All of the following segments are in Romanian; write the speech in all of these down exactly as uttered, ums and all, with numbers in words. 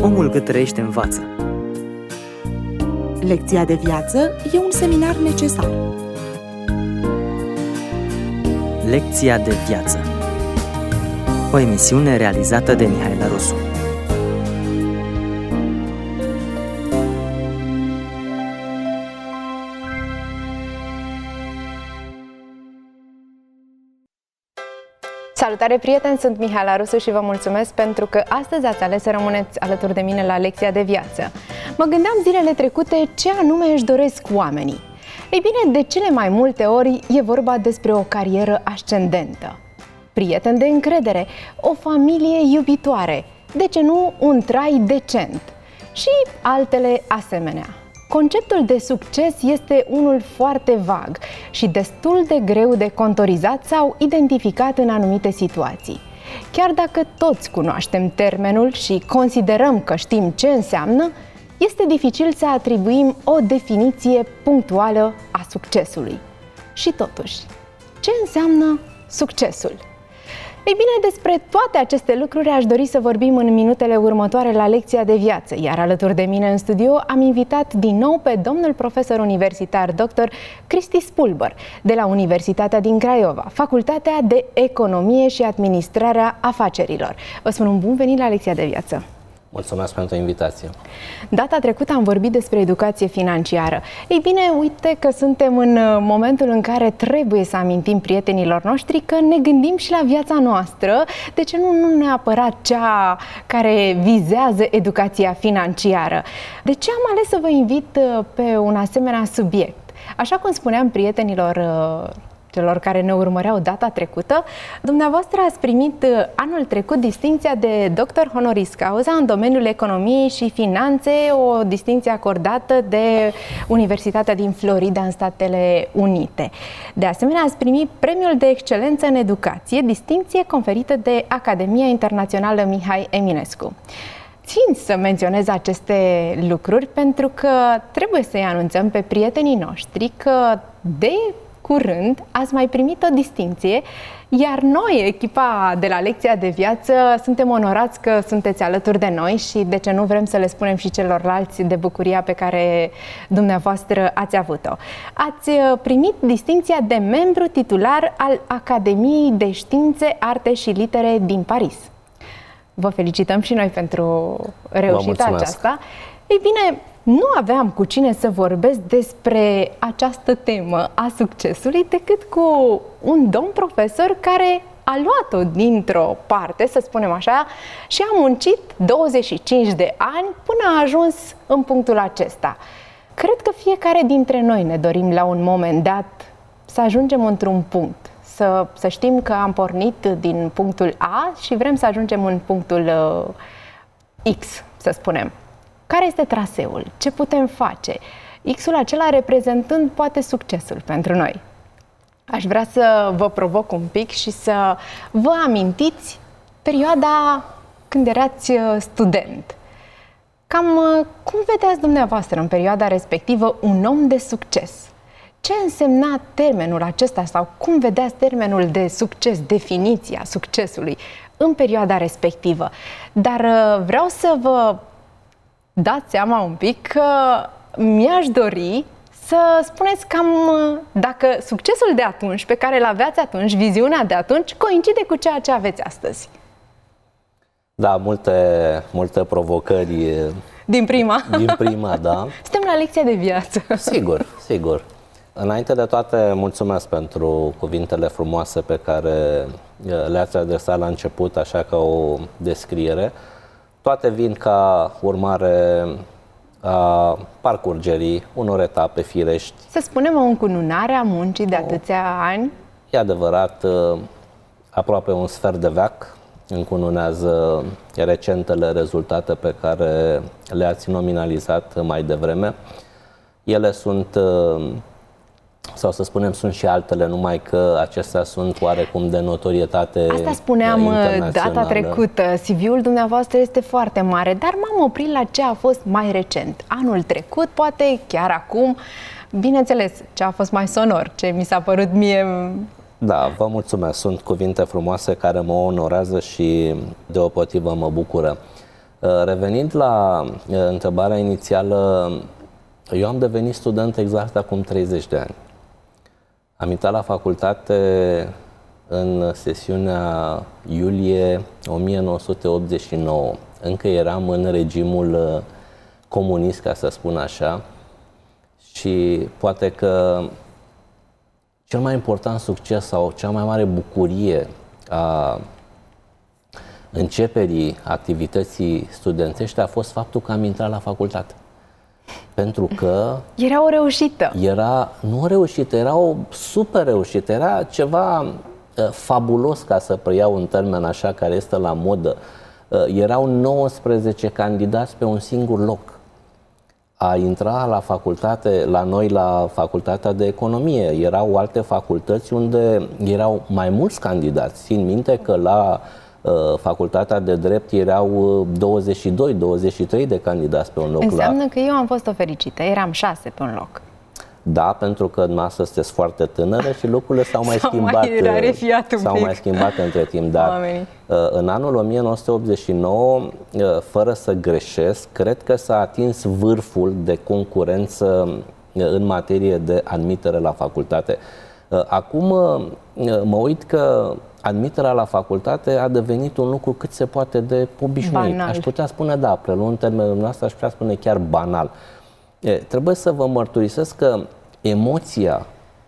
Omul cât trăiește învață. Lecția de viață e un seminar necesar. Lecția de viață. O emisiune realizată de Mihaela Rusu. Salutare, prieteni! Sunt Mihaela Rusu și vă mulțumesc pentru că astăzi ați ales să rămâneți alături de mine la Lecția de viață. Mă gândeam zilele trecute ce anume își doresc oamenii. Ei bine, de cele mai multe ori e vorba despre o carieră ascendentă, prieteni de încredere, o familie iubitoare, de ce nu un trai decent și altele asemenea. Conceptul de succes este unul foarte vag și destul de greu de contorizat sau identificat în anumite situații. Chiar dacă toți cunoaștem termenul și considerăm că știm ce înseamnă, este dificil să atribuim o definiție punctuală a succesului. Și totuși, ce înseamnă succesul? Ei bine, despre toate aceste lucruri aș dori să vorbim în minutele următoare la Lecția de viață, iar alături de mine în studio am invitat din nou pe domnul profesor universitar doctor Cristi Spulber, de la Universitatea din Craiova, Facultatea de Economie și Administrarea Afacerilor. Vă spun un bun venit la Lecția de viață! Mulțumesc pentru invitație. Data trecută am vorbit despre educație financiară. Ei bine, uite că suntem în momentul în care trebuie să amintim prietenilor noștri că ne gândim și la viața noastră, de ce nu, nu neapărat cea care vizează educația financiară. De ce am ales să vă invit pe un asemenea subiect? Așa cum spuneam prietenilor celor care ne urmăreau data trecută, dumneavoastră ați primit anul trecut distincția de doctor honoris causa în domeniul economiei și finanțe, o distincție acordată de Universitatea din Florida în Statele Unite. De asemenea, ați primit premiul de excelență în educație, distincție conferită de Academia Internațională Mihai Eminescu. Țin să menționez aceste lucruri pentru că trebuie să-i anunțăm pe prietenii noștri că de curând ați mai primit o distincție, iar noi, echipa de la Lecția de viață, suntem onorați că sunteți alături de noi și de ce nu vrem să le spunem și celorlalți de bucuria pe care dumneavoastră ați avut-o. Ați primit distincția de membru titular al Academiei de Științe, Arte și Litere din Paris. Vă felicităm și noi pentru reușita aceasta. Ei bine, nu aveam cu cine să vorbesc despre această temă a succesului decât cu un domn profesor care a luat-o dintr-o parte, să spunem așa, și a muncit douăzeci și cinci de ani până a ajuns în punctul acesta. Cred că fiecare dintre noi ne dorim la un moment dat să ajungem într-un punct, să, să știm că am pornit din punctul A și vrem să ajungem în punctul uh, X, să spunem. Care este traseul? Ce putem face? X-ul acela reprezentând poate succesul pentru noi. Aș vrea să vă provoc un pic și să vă amintiți perioada când erați student. Cam cum vedeați dumneavoastră în perioada respectivă un om de succes? Ce însemna termenul acesta sau cum vedeați termenul de succes, definiția succesului în perioada respectivă? Dar vreau să vă dați seama un pic că mi-aș dori să spuneți cam dacă succesul de atunci, pe care îl aveați atunci, viziunea de atunci, coincide cu ceea ce aveți astăzi. Da, multe, multe provocări. Din prima? Din prima, da. Suntem la Lecția de viață. Sigur, sigur. Înainte de toate, mulțumesc pentru cuvintele frumoase pe care le-ați adresat la început, așa ca o descriere. Toate vin ca urmare a parcurgerii unor etape firești. Să spunem o încununare a muncii de atâția ani? E adevărat, aproape un sfert de veac încununează recentele rezultate pe care le-ați nominalizat mai devreme. Ele sunt, sau să spunem, sunt și altele, numai că acestea sunt oarecum de notorietate. Asta spuneam data trecută. C V-ul dumneavoastră este foarte mare, dar m-am oprit la ce a fost mai recent. Anul trecut, poate chiar acum, bineînțeles, ce a fost mai sonor, ce mi s-a părut mie. Da, vă mulțumesc. Sunt cuvinte frumoase care mă onorează și deopotrivă mă bucură. Revenind la întrebarea inițială, eu am devenit student exact acum treizeci de ani. Am intrat la facultate în sesiunea iulie o mie nouă sute optzeci și nouă. Încă eram în regimul comunist, ca să spun așa, și poate că cel mai important succes sau cea mai mare bucurie a începerii activității studențești a fost faptul că am intrat la facultate. Pentru că... Era o reușită. Era, nu o reușită, era o super reușită. Era ceva uh, fabulos, ca să preiau un termen așa care este la modă. Uh, erau nouăsprezece candidați pe un singur loc. A intra la facultate, la noi la facultatea de economie, erau alte facultăți unde erau mai mulți candidați. Țin minte că la facultatea de drept erau douăzeci și doi douăzeci și trei de candidați pe un loc. Înseamnă la... că eu am fost o fericită, eram șase pe un loc. Da, pentru că dumneavoastră sunteți foarte tânără și lucrurile s-au mai schimbat. S-au mai schimbat între timp, dar oamenii. În anul o mie nouă sute optzeci și nouă, fără să greșesc, cred că s-a atins vârful de concurență în materie de admitere la facultate. Acum mă uit că admiterea la facultate a devenit un lucru cât se poate de obișnuit. Banal. Aș putea spune, da, preluând termenul nostru, aș putea spune chiar banal. E, trebuie să vă mărturisesc că emoția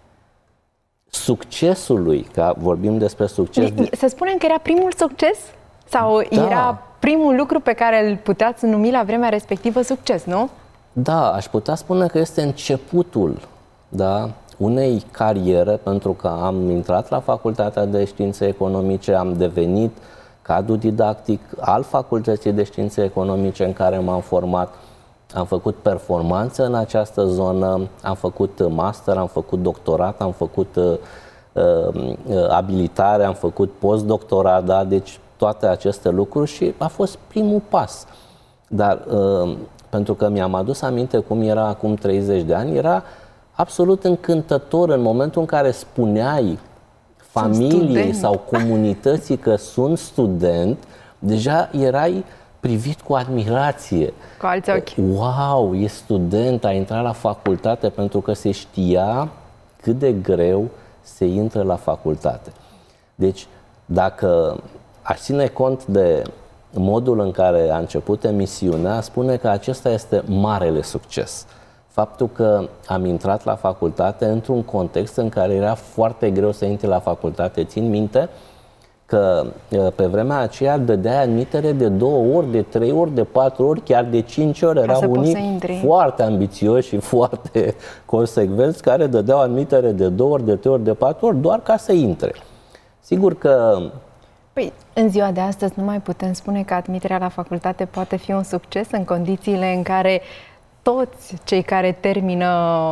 succesului, că vorbim despre succes... Să spunem că era primul succes? Sau da. Era primul lucru pe care îl puteați numi la vremea respectivă succes, nu? Da, aș putea spune că este începutul, da, unei cariere, pentru că am intrat la Facultatea de Științe Economice, am devenit cadru didactic al Facultății de Științe Economice în care m-am format, am făcut performanță în această zonă, am făcut master, am făcut doctorat, am făcut uh, uh, abilitare, am făcut postdoctorat, da? Deci toate aceste lucruri și a fost primul pas. Dar uh, pentru că mi-am adus aminte cum era acum treizeci de ani, era absolut încântător în momentul în care spuneai familiei sau comunității că sunt student, deja erai privit cu admirație. Cu alți ochi. Wow, e student, a intrat la facultate, pentru că se știa cât de greu se intră la facultate. Deci, dacă aș ține cont de modul în care a început emisiunea, spune că acesta este marele succes. Faptul că am intrat la facultate într-un context în care era foarte greu să intri la facultate. Țin minte că pe vremea aceea dădeai admitere de două ori, de trei ori, de patru ori, chiar de cinci ori. Erau unii foarte ambițioși și foarte consecvenți care dădeau admitere de două ori, de trei ori, de patru ori, doar ca să intre. Sigur că... Păi, în ziua de astăzi nu mai putem spune că admiterea la facultate poate fi un succes în condițiile în care toți cei care termină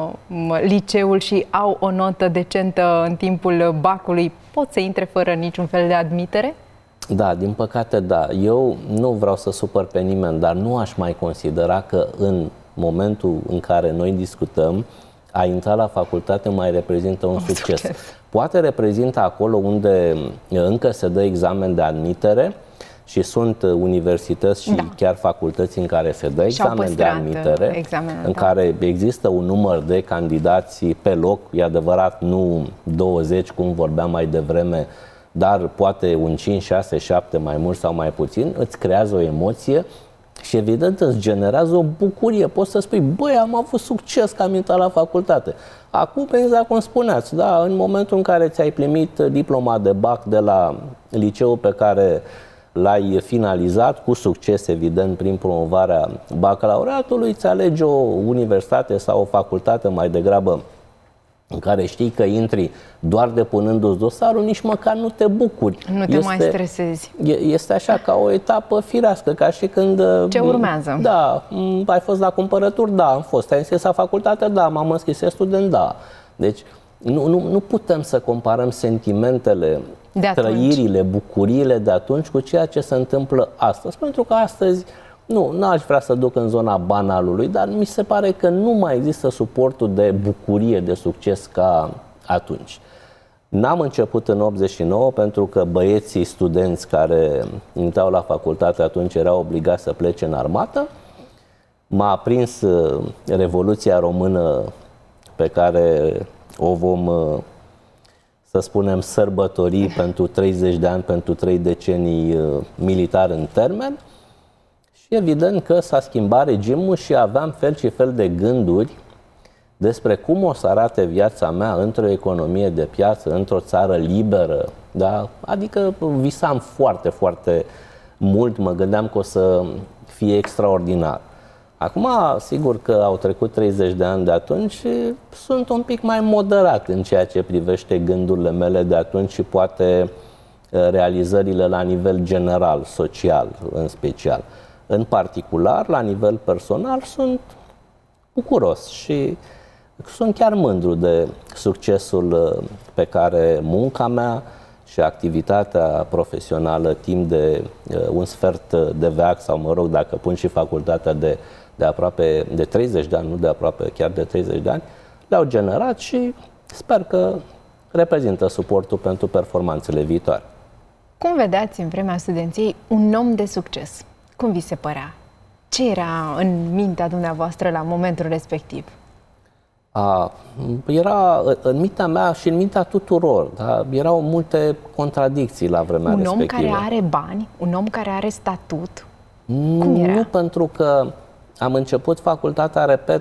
liceul și au o notă decentă în timpul bacului pot să intre fără niciun fel de admitere? Da, din păcate da. Eu nu vreau să supăr pe nimeni, dar nu aș mai considera că în momentul în care noi discutăm, a intra la facultate mai reprezintă un, un succes. succes. Poate reprezintă acolo unde încă se dă examen de admitere și sunt universități și da. chiar facultăți în care se dă examen de admitere, în da. care există un număr de candidați pe loc, e adevărat, nu douăzeci, cum vorbeam mai devreme, dar poate un cinci, șase, șapte, mai mult sau mai puțin, îți creează o emoție și evident îți generează o bucurie. Poți să spui, băi, am avut succes că am intrat la facultate. Acum, exact cum spuneați, da, în momentul în care ți-ai primit diploma de bac de la liceul pe care l-ai finalizat, cu succes, evident, prin promovarea bacalaureatului, îți alegi o universitate sau o facultate mai degrabă în care știi că intri doar depunându-ți dosarul, nici măcar nu te bucuri. Nu te este, mai stresezi. Este așa ca o etapă firească, ca și când... Ce urmează? Da, ai fost la cumpărături? Da, am fost. Ai înscris la facultate? Da, m-am înscris student? Da. Deci nu, nu, nu putem să comparăm sentimentele, trăirile, bucuriile de atunci cu ceea ce se întâmplă astăzi. Pentru că astăzi, nu, n-aș vrea să duc în zona banalului, dar mi se pare că nu mai există suportul de bucurie, de succes ca atunci. N-am început în optzeci și nouă pentru că băieții studenți care intrau la facultate atunci erau obligați să plece în armată. M-a aprins Revoluția Română pe care o vom, să spunem, sărbători pentru treizeci de ani, pentru trei decenii militar în termen. Și evident că s-a schimbat regimul și aveam fel și fel de gânduri despre cum o să arate viața mea într-o economie de piață, într-o țară liberă. Da? Adică visam foarte, foarte mult, mă gândeam că o să fie extraordinar. Acum, sigur că au trecut treizeci de ani de atunci și sunt un pic mai moderat în ceea ce privește gândurile mele de atunci și poate realizările la nivel general, social în special. În particular, la nivel personal, sunt bucuros și sunt chiar mândru de succesul pe care munca mea și activitatea profesională timp de un sfert de veac, sau mă rog, dacă pun și facultatea de, de aproape de treizeci de ani, nu de aproape, chiar de treizeci de ani, le-au generat și sper că reprezintă suportul pentru performanțele viitoare. Cum vedeați în vremea studenției un om de succes? Cum vi se părea? Ce era în mintea dumneavoastră la momentul respectiv? A, era în mintea mea și în mintea tuturor, da? Erau multe contradicții la vremea un respectivă. Un om care are bani, un om care are statut, nu, cum era? Nu, pentru că am început facultatea, repet,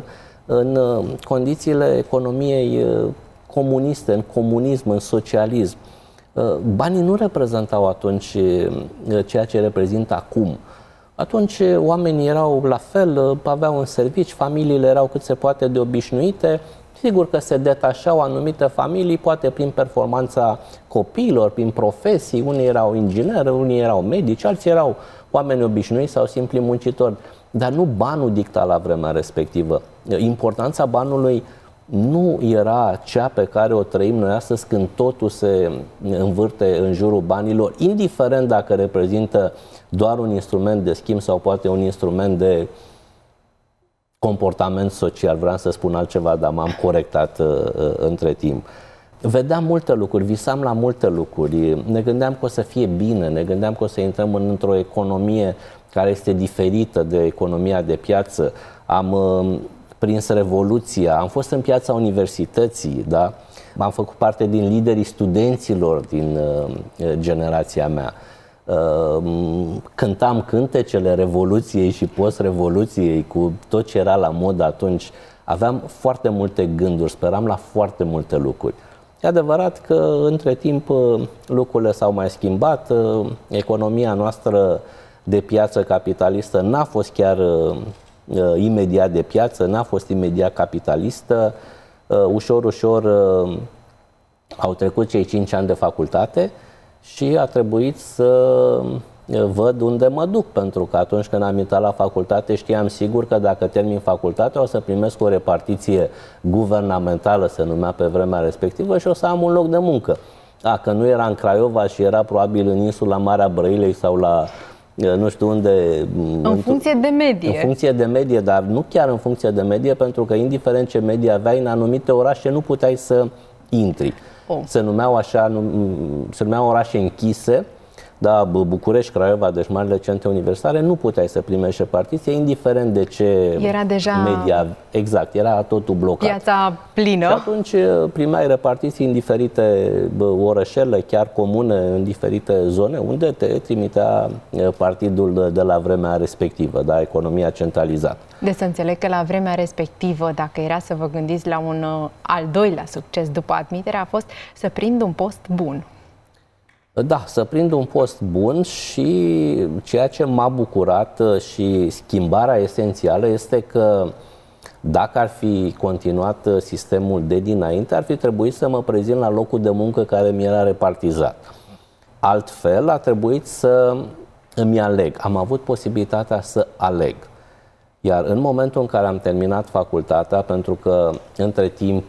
în condițiile economiei comuniste, în comunism, în socialism. Banii nu reprezentau atunci ceea ce reprezintă acum. Atunci oamenii erau la fel, aveau un serviciu, familiile erau cât se poate de obișnuite. Sigur că se detașau anumite familii, poate prin performanța copiilor, prin profesii. Unii erau ingineri, unii erau medici, alții erau oameni obișnuiți sau simpli muncitori. Dar nu banul dicta la vremea respectivă. Importanța banului nu era cea pe care o trăim noi astăzi, când totul se învârte în jurul banilor, indiferent dacă reprezintă doar un instrument de schimb sau poate un instrument de comportament social. Vreau să spun altceva, dar m-am corectat uh, între timp. Vedeam multe lucruri, visam la multe lucruri, ne gândeam că o să fie bine, ne gândeam că o să intrăm în, într-o economie care este diferită de economia de piață. Am uh, prins revoluția, am fost în piața universității, da? Am făcut parte din liderii studenților din uh, generația mea. Uh, cântam cântecele Revoluției și post-revoluției cu tot ce era la mod atunci. Aveam foarte multe gânduri, speram la foarte multe lucruri. E adevărat că între timp lucrurile s-au mai schimbat, economia noastră de piață capitalistă n-a fost chiar imediat de piață, n-a fost imediat capitalistă. Ușor, ușor au trecut cei cinci ani de facultate și a trebuit să văd unde mă duc, pentru că atunci când am intrat la facultate știam sigur că dacă termin facultatea o să primesc o repartiție guvernamentală, se numea pe vremea respectivă, și o să am un loc de muncă. Dacă nu era în Craiova și era probabil în insula Marea Brăilei sau la nu știu unde... În funcție de medie. În funcție de medie, dar nu chiar în funcție de medie, pentru că indiferent ce medie aveai, în anumite orașe nu puteai să intri. Oh. Se numeau așa, se numeau orașe închise, da, București, Craiova, deci marile centre universitare, nu puteai să primești repartiție, indiferent de ce era deja media. Exact, era totul blocat. Piața plină. Și atunci primeai repartiții în diferite orășele, chiar comune, în diferite zone, unde te trimitea partidul de la vremea respectivă, da, economia centralizată. Deci să înțeleg că la vremea respectivă, dacă era să vă gândiți la un al doilea succes după admitere, a fost să prind un post bun. Da, să prind un post bun, și ceea ce m-a bucurat și schimbarea esențială este că dacă ar fi continuat sistemul de dinainte, ar fi trebuit să mă prezint la locul de muncă care mi era repartizat. Altfel, a trebuit să îmi aleg. Am avut posibilitatea să aleg. Iar în momentul în care am terminat facultatea, pentru că între timp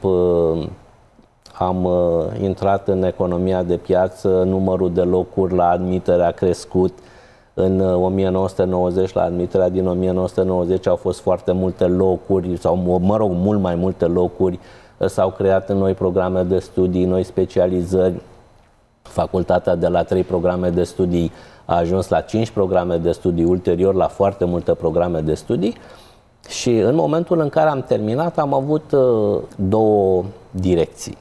am uh, intrat în economia de piață, numărul de locuri la admitere a crescut. În uh, o mie nouă sute nouăzeci, la admiterea din o mie nouă sute nouăzeci, au fost foarte multe locuri, sau mă rog, mult mai multe locuri. s-au creat noi programe de studii, noi specializări. Facultatea de la trei programe de studii a ajuns la cinci programe de studii, ulterior la foarte multe programe de studii. Și în momentul în care am terminat, am avut două direcții.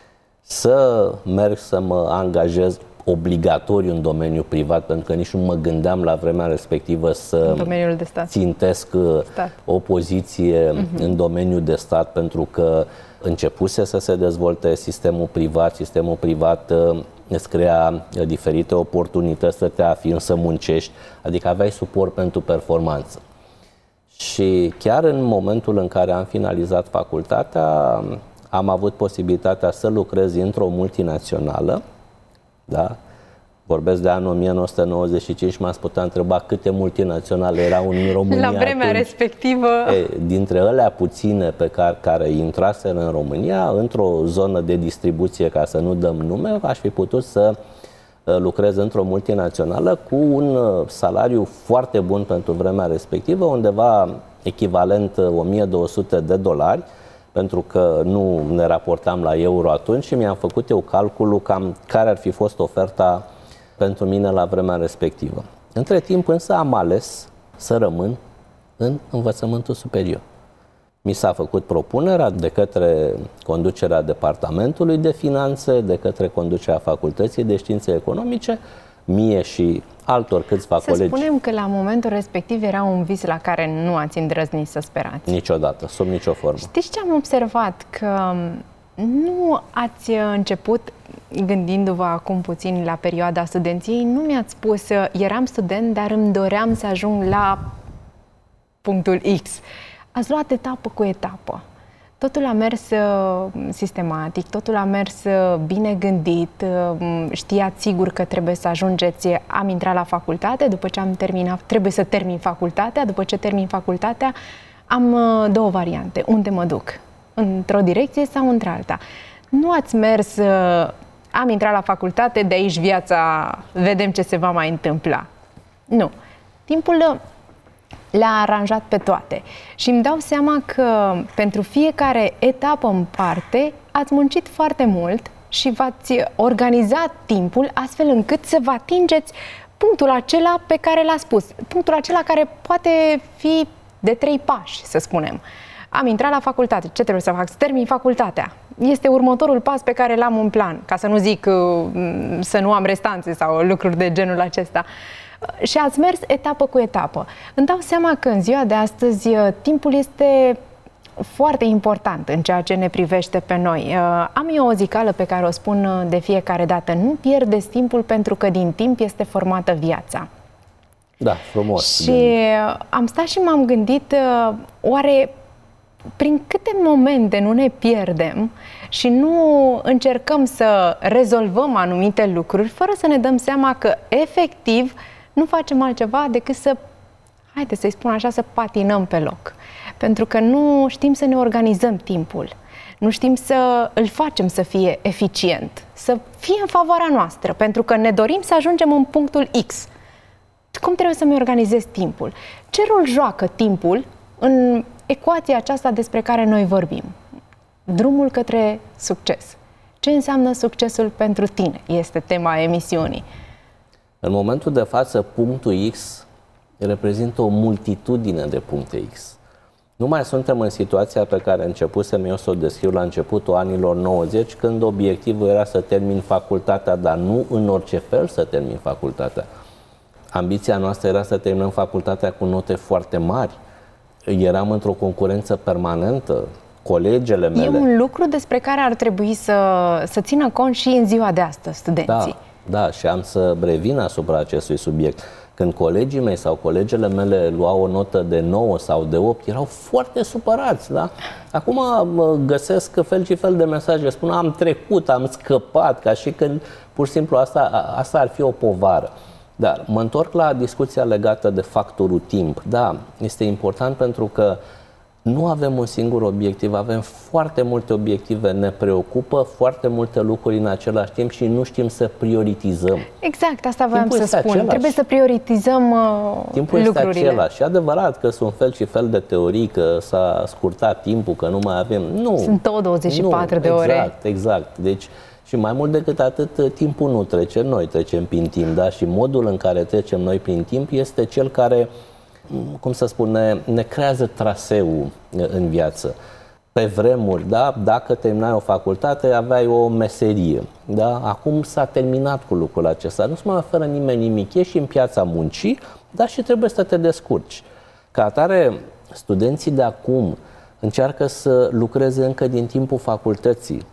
Să merg să mă angajez obligatoriu în domeniul privat, pentru că nici nu mă gândeam la vremea respectivă să domeniul de stat. țintesc stat. o poziție uh-huh. în domeniul de stat, pentru că începuse să se dezvolte sistemul privat. Sistemul privat îți crea diferite oportunități să te afirmi, să muncești, adică aveai suport pentru performanță. Și chiar în momentul în care am finalizat facultatea, am avut posibilitatea să lucrez într-o multinațională, da? Vorbesc de anul o mie nouă sute nouăzeci și cinci, m-ați putea întreba câte multinaționale erau în România la vremea atunci. respectivă. E, dintre alea puține pe care, care intraseră în România, într-o zonă de distribuție, ca să nu dăm nume, aș fi putut să lucrez într-o multinațională cu un salariu foarte bun pentru vremea respectivă, undeva echivalent o mie două sute de dolari, pentru că nu ne raportam la euro atunci și mi-am făcut eu calculul cam care ar fi fost oferta pentru mine la vremea respectivă. Între timp însă am ales să rămân în învățământul superior. Mi s-a făcut propunerea de către conducerea Departamentului de Finanțe, de către conducerea Facultății de Științe Economice, mie și altor câțiva să colegi. Să spunem că la momentul respectiv era un vis la care nu ați îndrăznit să sperați. Niciodată, sub nicio formă. Știți ce am observat? Că nu ați început, gândindu-vă acum puțin la perioada studenției, nu mi-ați spus, eram student, dar îmi doream să ajung la punctul X. Ați luat etapă cu etapă. Totul a mers sistematic, totul a mers bine gândit, știați sigur că trebuie să ajungeți, am intrat la facultate, după ce am terminat, trebuie să termin facultatea, după ce termin facultatea, am două variante, unde mă duc, într-o direcție sau într-alta. Nu ați mers, am intrat la facultate, de aici viața, vedem ce se va mai întâmpla. Nu. Timpul le-a aranjat pe toate. Și îmi dau seama că pentru fiecare etapă în parte ați muncit foarte mult și v-ați organizat timpul astfel încât să vă atingeți punctul acela pe care l-a spus. Punctul acela care poate fi de trei pași, să spunem. Am intrat la facultate. Ce trebuie să fac? Să termin facultatea. Este următorul pas pe care l-am în plan, ca să nu zic să nu am restanțe sau lucruri de genul acesta. Și ați mers etapă cu etapă. Îmi dau seama că în ziua de astăzi timpul este foarte important în ceea ce ne privește pe noi. Am eu o zicală pe care o spun de fiecare dată: nu pierdeți timpul, pentru că din timp este formată viața. Da, frumos. Și am stat și m-am gândit, oare prin câte momente nu ne pierdem și nu încercăm să rezolvăm anumite lucruri fără să ne dăm seama că efectiv nu facem altceva decât să, haideți să-i spun așa, să patinăm pe loc. Pentru că nu știm să ne organizăm timpul, nu știm să îl facem să fie eficient, să fie în favoarea noastră, pentru că ne dorim să ajungem în punctul X. Cum trebuie să-mi organizez timpul? Ce rol joacă timpul în ecuația aceasta despre care noi vorbim? Drumul către succes. Ce înseamnă succesul pentru tine? Este tema emisiunii. În momentul de față, punctul X reprezintă o multitudine de puncte X. Nu mai suntem în situația pe care începusem eu să o descriu la începutul anilor nouăzeci, când obiectivul era să termin facultatea, dar nu în orice fel să termin facultatea. Ambiția noastră era să terminăm facultatea cu note foarte mari. Eram într-o concurență permanentă. Colegele mele... E un lucru despre care ar trebui să, să țină cont și în ziua de astăzi studenții. Da, da, și am să revin asupra acestui subiect. Când colegii mei sau colegele mele luau o notă de nouă sau de opt, erau foarte supărați, da? Acum găsesc fel și fel de mesaje, spun am trecut, am scăpat, ca și când pur și simplu asta, asta ar fi o povară. Dar mă întorc la discuția legată de factorul timp. Da, este important pentru că Nu avem un singur obiectiv, avem foarte multe obiective, ne preocupă foarte multe lucruri în același timp și nu știm să prioritizăm. Exact, asta voiam Timpul să spun. același. Trebuie să prioritizăm uh, Timpul lucrurile. este același. Și adevărat că sunt fel și fel de teorii, că s-a scurtat timpul, că nu mai avem... Nu. Sunt tot douăzeci și patru nu, de ore. Exact, exact. Deci, și mai mult decât atât, timpul nu trece, noi trecem prin timp, da? Și modul în care trecem noi prin timp este cel care, cum să spun, ne, ne creează traseul în viață. Pe vremuri, da, dacă terminai o facultate, aveai o meserie. Da? Acum s-a terminat cu lucrul acesta. Nu se mai oferă nimeni nimic. Ești în piața muncii, dar și trebuie să te descurci. Ca atare, studenții de acum încearcă să lucreze încă din timpul facultății.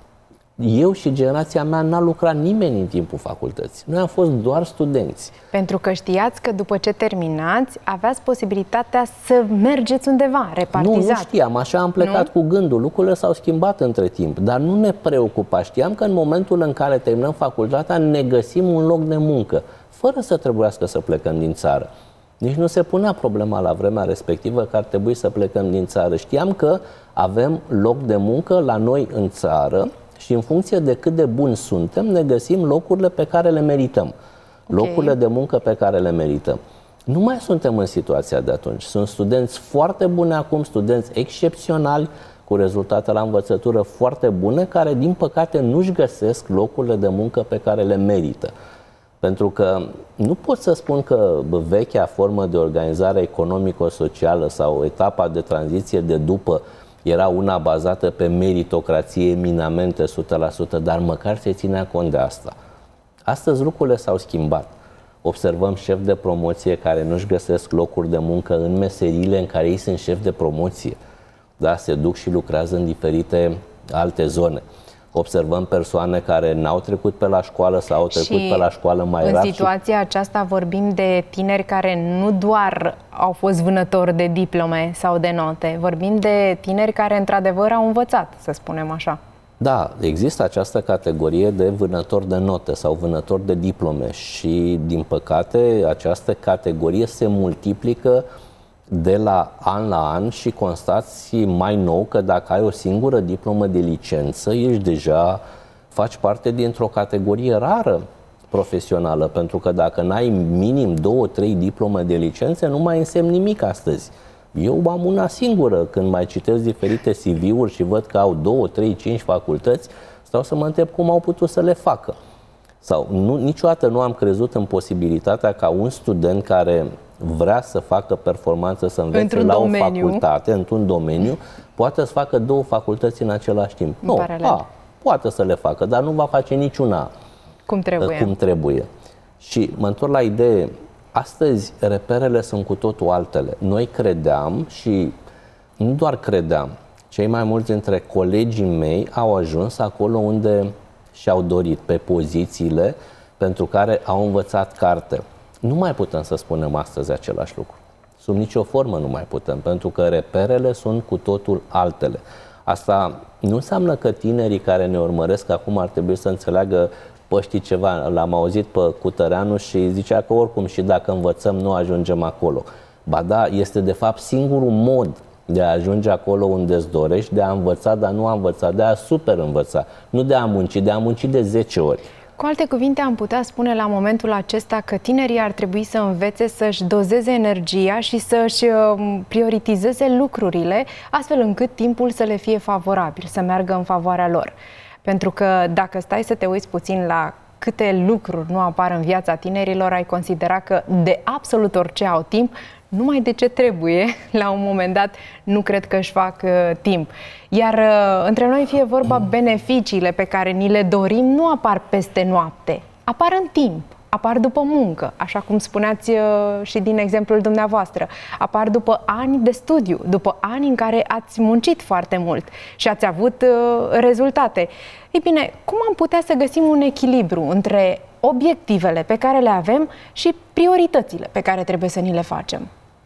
Eu și generația mea n-a lucrat nimeni în timpul facultății. Noi am fost doar studenți. Pentru că știați că după ce terminați, aveați posibilitatea să mergeți undeva, repartizat. Nu, nu știam, așa am plecat nu? cu gândul. Lucrurile s-au schimbat între timp, dar nu ne preocupa. Știam că în momentul în care terminăm facultatea ne găsim un loc de muncă, fără să trebuiască să plecăm din țară. Nici nu se punea problema la vremea respectivă că ar trebui să plecăm din țară. Știam că avem loc de muncă la noi în țară și în funcție de cât de buni suntem, ne găsim locurile pe care le merităm. Okay. Locurile de muncă pe care le merităm. Nu mai suntem în situația de atunci. Sunt studenți foarte buni acum, studenți excepționali, cu rezultate la învățătură foarte bune, care, din păcate, nu-și găsesc locurile de muncă pe care le merită. Pentru că nu pot să spun că vechea formă de organizare economico-socială sau etapa de tranziție de după era una bazată pe meritocrație eminamente o sută la sută, dar măcar se ținea cont de asta. Astăzi lucrurile s-au schimbat. Observăm șefi de promoție care nu-și găsesc locuri de muncă în meseriile în care ei sunt șefi de promoție. Da, se duc și lucrează în diferite alte zone. Observăm persoane care n-au trecut pe la școală sau au trecut și pe la școală mai rar. În situația și... aceasta vorbim de tineri care nu doar au fost vânători de diplome sau de note, vorbim de tineri care într-adevăr au învățat, să spunem așa. Da, există această categorie de vânători de note sau vânători de diplome și, din păcate, această categorie se multiplică de la an la an și constați mai nou că dacă ai o singură diplomă de licență, ești deja, faci parte dintr-o categorie rară profesională, pentru că dacă n-ai minim două, trei diplome de licență, nu mai însemni nimic astăzi. Eu am una singură, când mai citesc diferite C V-uri și văd că au două, trei, cinci facultăți, stau să mă întreb cum au putut să le facă. Sau nu, niciodată nu am crezut în posibilitatea ca un student care vrea să facă performanță, să învețe într-un la domeniu. o facultate, într-un domeniu, poate să facă două facultăți în același timp. În nu, paralel. a, poate să le facă, dar nu va face niciuna cum trebuie. cum trebuie. Și mă întorc la idee, astăzi reperele sunt cu totul altele. Noi credeam și nu doar credeam, cei mai mulți dintre colegii mei au ajuns acolo unde și-au dorit, pe pozițiile pentru care au învățat carte. Nu mai putem să spunem astăzi același lucru. Sub nicio formă nu mai putem, pentru că reperele sunt cu totul altele. Asta nu înseamnă că tinerii care ne urmăresc acum ar trebui să înțeleagă, pă, știi ceva, l-am auzit pe Cutăreanu și zicea că oricum și dacă învățăm nu ajungem acolo. Ba da, este de fapt singurul mod de a ajunge acolo unde îți dorești, de a învăța, dar nu a învăța, de a super învăța, nu de a munci, de a munci de zece ori. Cu alte cuvinte, am putea spune la momentul acesta că tinerii ar trebui să învețe să-și dozeze energia și să-și prioritizeze lucrurile, astfel încât timpul să le fie favorabil, să meargă în favoarea lor. Pentru că dacă stai să te uiți puțin la câte lucruri nu apar în viața tinerilor, ai considera că de absolut orice au timp, numai de ce trebuie, la un moment dat, nu cred că își fac uh, timp. Iar uh, între noi, fie vorba, beneficiile pe care ni le dorim nu apar peste noapte, apar în timp, apar după muncă, așa cum spuneați uh, și din exemplul dumneavoastră, apar după ani de studiu, după ani în care ați muncit foarte mult și ați avut uh, rezultate. Ei bine, cum am putea să găsim un echilibru între obiectivele pe care le avem și prioritățile pe care trebuie să ni le facem?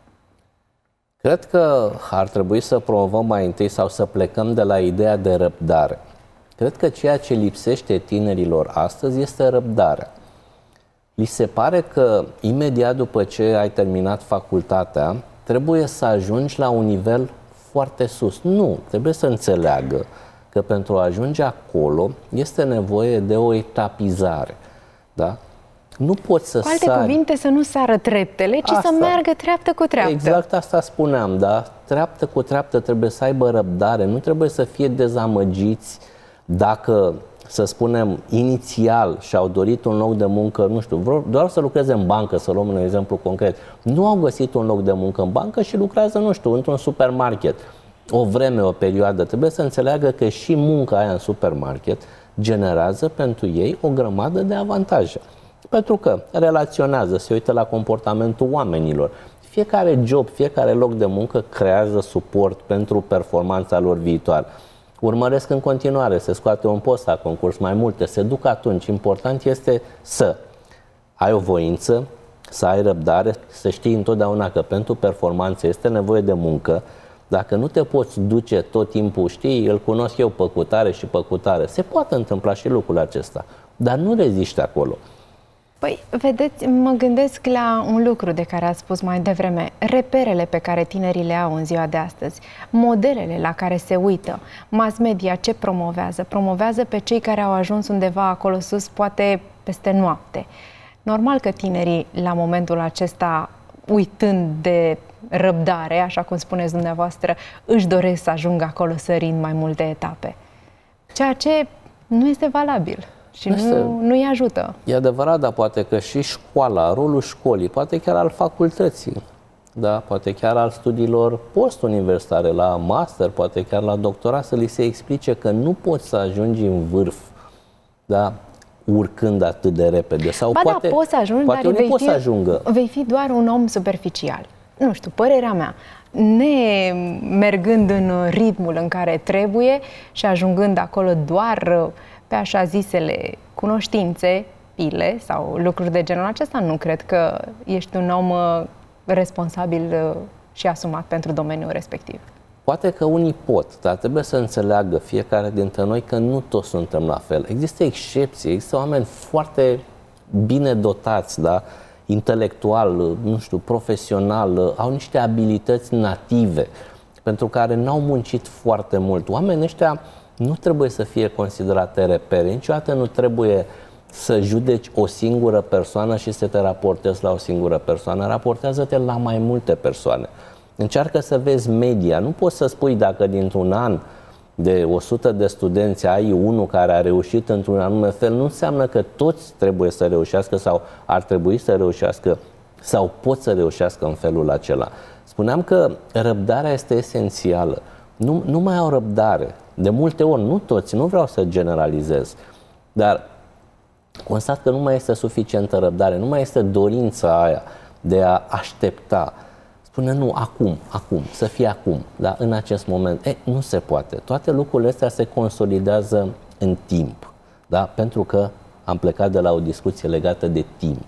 Cred că ar trebui să promovăm mai întâi sau să plecăm de la ideea de răbdare. Cred că ceea ce lipsește tinerilor astăzi este răbdarea. Li se pare că imediat după ce ai terminat facultatea, trebuie să ajungi la un nivel foarte sus. Nu, trebuie să înțeleagă că pentru a ajunge acolo este nevoie de o etapizare. Da? Nu poți să Cu alte sari. cuvinte, să nu sară treptele, ci Asta. să meargă treaptă cu treaptă. Exact asta spuneam, da? Treaptă cu treaptă, trebuie să aibă răbdare, nu trebuie să fie dezamăgiți dacă, să spunem, inițial și-au dorit un loc de muncă, nu știu, vreau doar să lucreze în bancă, să luăm un exemplu concret. Nu au găsit un loc de muncă în bancă și lucrează, nu știu, într-un supermarket. O vreme, o perioadă, trebuie să înțeleagă că și munca aia în supermarket generează pentru ei o grămadă de avantaje. Pentru că relaționează, se uită la comportamentul oamenilor. Fiecare job, fiecare loc de muncă creează suport pentru performanța lor viitoare. Urmăresc în continuare, se scoate un post la concurs, mai multe, se duc atunci. Important este să ai o voință, să ai răbdare, să știi întotdeauna că pentru performanță este nevoie de muncă. Dacă nu te poți duce tot timpul, știi, îl cunosc eu pe cutare și pe cutare, se poate întâmpla și lucrul acesta, dar nu reziști acolo. Păi, vedeți, mă gândesc la un lucru de care ați spus mai devreme, reperele pe care tinerii le au în ziua de astăzi, modelele la care se uită, mass media ce promovează? Promovează pe cei care au ajuns undeva acolo sus, poate peste noapte. Normal că tinerii, la momentul acesta, uitând de răbdare, așa cum spuneți dumneavoastră, își doresc să ajungă acolo sărind mai multe etape. Ceea ce nu este valabil. Și nu, nu îi ajută. E adevărat, dar poate că și școala, rolul școlii, poate chiar al facultății, da? Poate chiar al studiilor post-universitare, la master, poate chiar la doctorat, să li se explice că nu poți să ajungi în vârf, da? Urcând atât de repede. Sau ba poate, da, poți să ajungi, poate dar nu vei poți fi, să ajungă. vei fi doar un om superficial. Nu știu, părerea mea. Ne mergând în ritmul în care trebuie și ajungând acolo doar pe așa zisele cunoștințe, pile sau lucruri de genul acesta, nu cred că ești un om responsabil și asumat pentru domeniul respectiv. Poate că unii pot, dar trebuie să înțeleagă fiecare dintre noi că nu toți suntem la fel. Există excepții, există oameni foarte bine dotați, da? Intelectual, nu știu, profesional, au niște abilități native pentru care n-au muncit foarte mult. Oamenii ăștia nu trebuie să fie considerate repere, niciodată nu trebuie să judeci o singură persoană și să te raportezi la o singură persoană. Raportează-te la mai multe persoane. Încearcă să vezi media. Nu poți să spui dacă dintr-un an de o sută de studenți ai unul care a reușit într-un anume fel, nu înseamnă că toți trebuie să reușească sau ar trebui să reușească sau pot să reușească în felul acela. Spuneam că răbdarea este esențială. Nu, nu mai au răbdare. De multe ori, nu toți, nu vreau să generalizez, dar constat că nu mai este suficientă răbdare, nu mai este dorința aia de a aștepta. Spune, nu, acum, acum, să fie acum, dar în acest moment. E, nu se poate. Toate lucrurile astea se consolidează în timp, da? Pentru că am plecat de la o discuție legată de timp.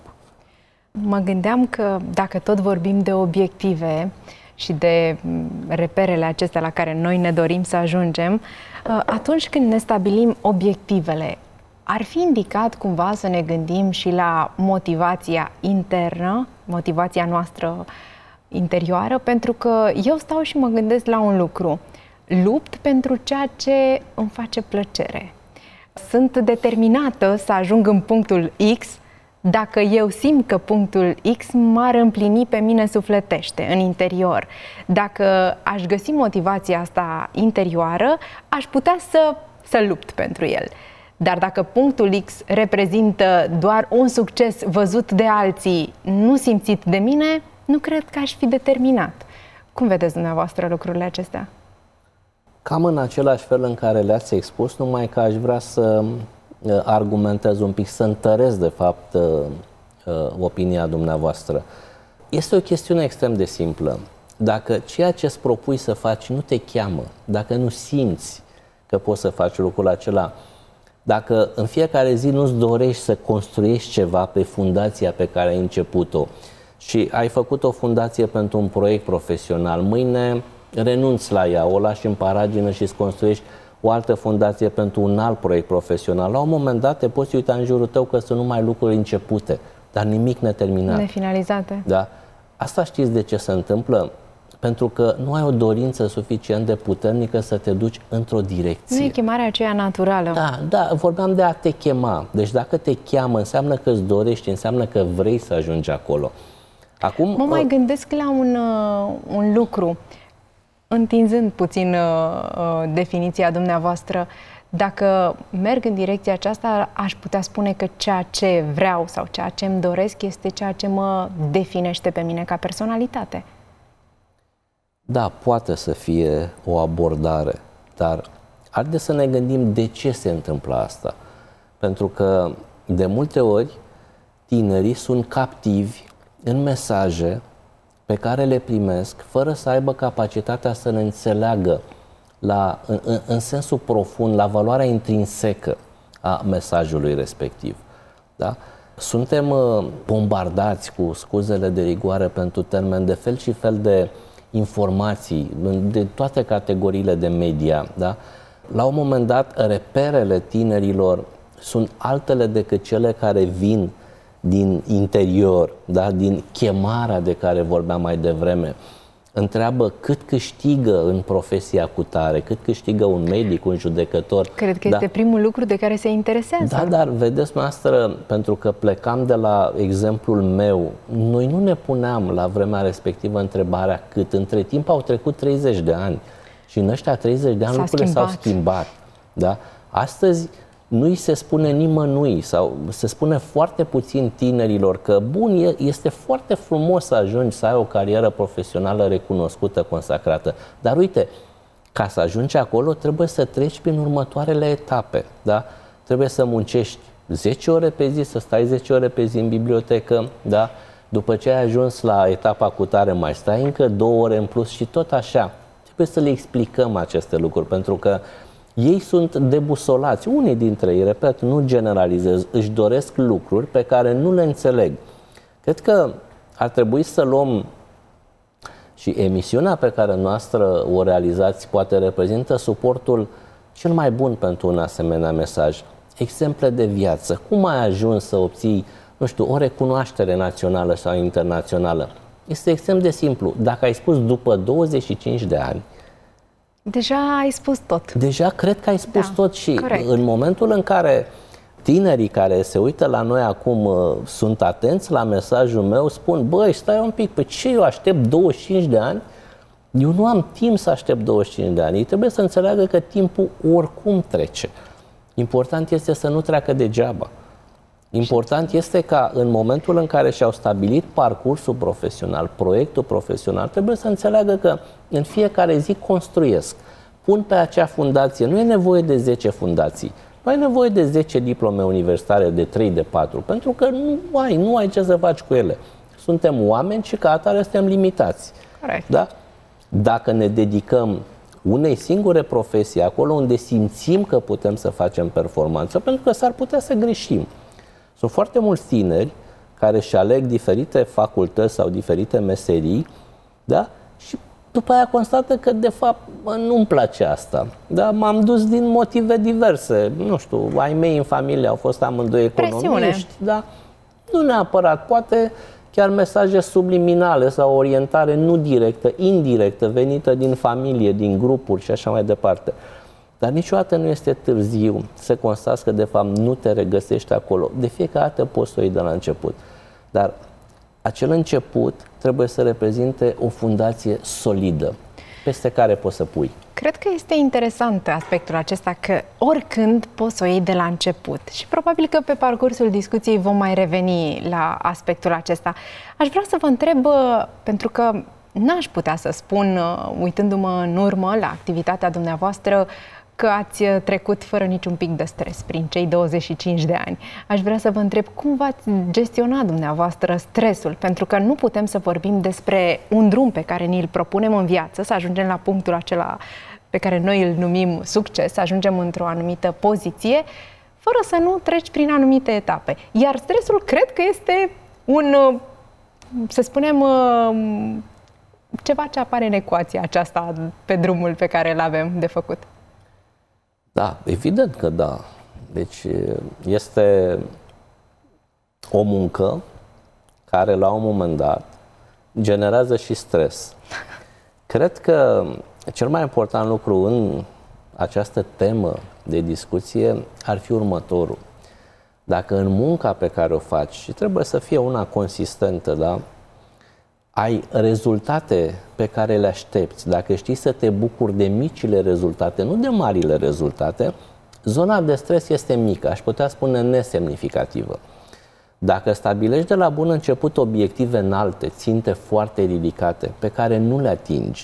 Mă gândeam că dacă tot vorbim de obiective și de reperele acestea la care noi ne dorim să ajungem, atunci când ne stabilim obiectivele, ar fi indicat cumva să ne gândim și la motivația internă, motivația noastră interioară, pentru că eu stau și mă gândesc la un lucru. Lupt pentru ceea ce îmi face plăcere. Sunt determinată să ajung în punctul X dacă eu simt că punctul X m-ar împlini pe mine sufletește, în interior. Dacă aș găsi motivația asta interioară, aș putea să, să lupt pentru el. Dar dacă punctul X reprezintă doar un succes văzut de alții, nu simțit de mine, nu cred că aș fi determinat. Cum vedeți dumneavoastră lucrurile acestea? Cam în același fel în care le-ați expus, numai că aș vrea să argumentez un pic, să întăresc de fapt opinia dumneavoastră. Este o chestiune extrem de simplă. Dacă ceea ce îți propui să faci nu te cheamă, dacă nu simți că poți să faci lucrul acela, dacă în fiecare zi nu-ți dorești să construiești ceva pe fundația pe care ai început-o și ai făcut o fundație pentru un proiect profesional, mâine renunți la ea, o lași în paragină și îți construiești o altă fundație pentru un alt proiect profesional, la un moment dat te poți uita în jurul tău că sunt numai lucruri începute, dar nimic neterminat. Nefinalizate. Da? Asta știți de ce se întâmplă? pentru că nu ai o dorință suficient de puternică să te duci într-o direcție. Nu e chemarea aceea naturală. Da, da, vorbeam de a te chema. Deci dacă te cheamă, înseamnă că îți dorești, înseamnă că vrei să ajungi acolo. Acum, mă mai gândesc la un, uh, un lucru, întinzând puțin uh, definiția dumneavoastră. Dacă merg în direcția aceasta, aș putea spune că ceea ce vreau sau ceea ce îmi doresc este ceea ce mă definește pe mine ca personalitate. Da, poate să fie o abordare, dar haideți să ne gândim de ce se întâmplă asta. Pentru că de multe ori tinerii sunt captivi în mesaje pe care le primesc fără să aibă capacitatea să le înțeleagă la, în, în sensul profund, la valoarea intrinsecă a mesajului respectiv. Da? Suntem bombardați cu scuzele de rigoare pentru termen de fel și fel de informații, de toate categoriile de media. Da? La un moment dat, reperele tinerilor sunt altele decât cele care vin din interior, da? Din chemarea de care vorbeam mai devreme. Întreabă cât câștigă în profesia cu tare, cât câștigă un medic, un judecător. Cred că da? este primul lucru de care se interesează. Da, dar vedeți, noastră, pentru că plecam de la exemplul meu, noi nu ne puneam la vremea respectivă întrebarea cât. Între timp au trecut treizeci de ani și în ăștia treizeci de ani lucrurile s-au schimbat. Da? Astăzi nu îi se spune nimănui sau se spune foarte puțin tinerilor că, bun, este foarte frumos să ajungi să ai o carieră profesională recunoscută, consacrată. Dar uite, ca să ajungi acolo trebuie să treci prin următoarele etape. Da? Trebuie să muncești zece ore pe zi, să stai zece ore pe zi în bibliotecă. Da? După ce ai ajuns la etapa cutare, mai stai încă două ore în plus și tot așa. Trebuie să le explicăm aceste lucruri, pentru că ei sunt debusolați, unii dintre ei, repet, nu generalizez, își doresc lucruri pe care nu le înțeleg. Cred că ar trebui să luăm, și emisiunea pe care noastră o realizați poate reprezintă suportul cel mai bun pentru un asemenea mesaj. Exemple de viață. Cum ai ajuns să obții, nu știu, o recunoaștere națională sau internațională? Este extrem de simplu. Dacă ai spus după douăzeci și cinci de ani, deja ai spus tot. Deja cred că ai spus da, tot și corect. În momentul în care tinerii care se uită la noi acum uh, sunt atenți la mesajul meu, spun, băi, stai un pic, pe ce eu aștept douăzeci și cinci de ani? Eu nu am timp să aștept douăzeci și cinci de ani. Ei trebuie să înțeleagă că timpul oricum trece. Important este să nu treacă degeaba. Important este ca în momentul în care și-au stabilit parcursul profesional, proiectul profesional, trebuie să înțeleagă că în fiecare zi construiesc. Pun pe acea fundație, nu e nevoie de zece fundații, nu ai nevoie de zece diplome universitare, de trei, de patru, pentru că nu ai, nu ai ce să faci cu ele. Suntem oameni și ca atare suntem limitați. Corect. Da? Dacă ne dedicăm unei singure profesii, acolo unde simțim că putem să facem performanță, pentru că s-ar putea să greșim. Sunt foarte mulți tineri care își aleg diferite facultăți sau diferite meserii, da? Și după aia constată că, de fapt, nu-mi place asta. Da? M-am dus din motive diverse. Nu știu, ai mei în familie au fost amândoi economiști. Da? Nu neapărat, poate chiar mesaje subliminale sau orientare nu directă, indirectă, venită din familie, din grupuri și așa mai departe. Dar niciodată nu este târziu să constați că de fapt nu te regăsești acolo. De fiecare dată poți să o iei de la început. Dar acel început trebuie să reprezinte o fundație solidă peste care poți să pui. Cred că este interesant aspectul acesta, că oricând poți să o iei de la început. Și probabil că pe parcursul discuției vom mai reveni la aspectul acesta. Aș vrea să vă întreb, pentru că n-aș putea să spun, uitându-mă în urmă la activitatea dumneavoastră, că ați trecut fără niciun pic de stres prin cei douăzeci și cinci de ani. Aș vrea să vă întreb cum v-ați gestionat dumneavoastră stresul, pentru că nu putem să vorbim despre un drum pe care ni-l propunem în viață, să ajungem la punctul acela pe care noi îl numim succes, să ajungem într-o anumită poziție, fără să nu treci prin anumite etape. Iar stresul cred că este un, să spunem, ceva ce apare în ecuația aceasta pe drumul pe care îl avem de făcut. Da, evident că da. Deci este o muncă care la un moment dat generează și stres. Cred că cel mai important lucru în această temă de discuție ar fi următorul. Dacă în munca pe care o faci, și trebuie să fie una consistentă, da? Ai rezultate pe care le aștepți, dacă știi să te bucuri de micile rezultate, nu de marile rezultate, zona de stres este mică, aș putea spune nesemnificativă. Dacă stabilești de la bun început obiective înalte, ținte foarte ridicate, pe care nu le atingi,